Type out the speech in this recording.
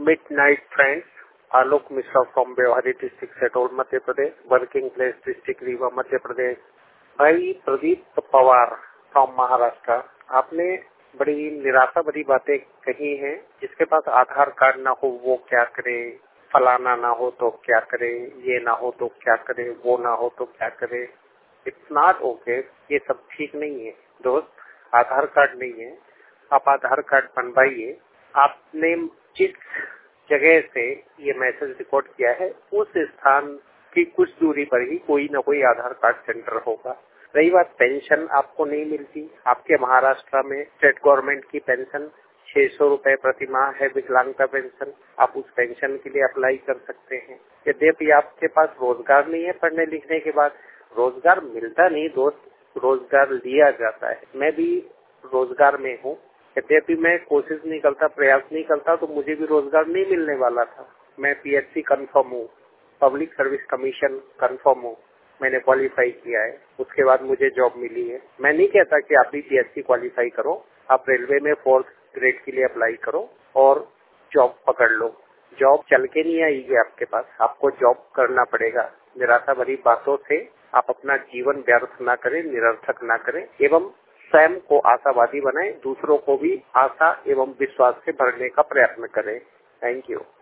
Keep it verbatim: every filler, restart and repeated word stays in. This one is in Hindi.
Midnight friends, Alok Mishra from Bevhari district, Setol, Madhya Pradesh, working place district Rewa Madhya Pradesh. भाई प्रदीप पवार फ्रॉम महाराष्ट्र, आपने बड़ी निराशा भरी बातें कही हैं। जिसके पास आधार कार्ड ना हो वो क्या करे, फलाना ना हो तो क्या करे, ये ना हो तो क्या करे, वो ना हो तो क्या करे। इट्स नॉट ओके, ये सब ठीक नहीं है दोस्त। आधार कार्ड नहीं है, आप आधार कार्ड बनवाइए। आपने जिस जगह से ये मैसेज रिकॉर्ड किया है उस स्थान की कुछ दूरी पर ही कोई ना कोई आधार कार्ड सेंटर होगा। रही बात पेंशन, आपको नहीं मिलती। आपके महाराष्ट्र में स्टेट गवर्नमेंट की पेंशन छह सौ रुपए प्रति माह है, विकलांगता पेंशन। आप उस पेंशन के लिए अप्लाई कर सकते हैं। यद्यपि आपके पास रोजगार नहीं है, पढ़ने लिखने के बाद रोजगार मिलता नहीं दोस्त, रोजगार लिया जाता है। मैं भी रोजगार में हूँ, यद्यपि मैं कोशिश नहीं करता, प्रयास नहीं करता तो मुझे भी रोजगार नहीं मिलने वाला था। मैं पीएचसी कंफर्म हूँ, पब्लिक सर्विस कमीशन कंफर्म हूँ, मैंने क्वालिफाई किया है, उसके बाद मुझे जॉब मिली है। मैं नहीं कहता कि आप भी पीएचसी क्वालिफाई करो, आप रेलवे में फोर्थ ग्रेड के लिए अप्लाई करो और जॉब पकड़ लो। जॉब चल के नहीं आएगी आपके पास, आपको जॉब करना पड़ेगा। निराशा भरी बातों से आप अपना जीवन व्यर्थ ना करें, निरर्थक ना करें एवं स्वयं को आशावादी बनाएं, दूसरों को भी आशा एवं विश्वास से भरने का प्रयत्न करें। Thank you.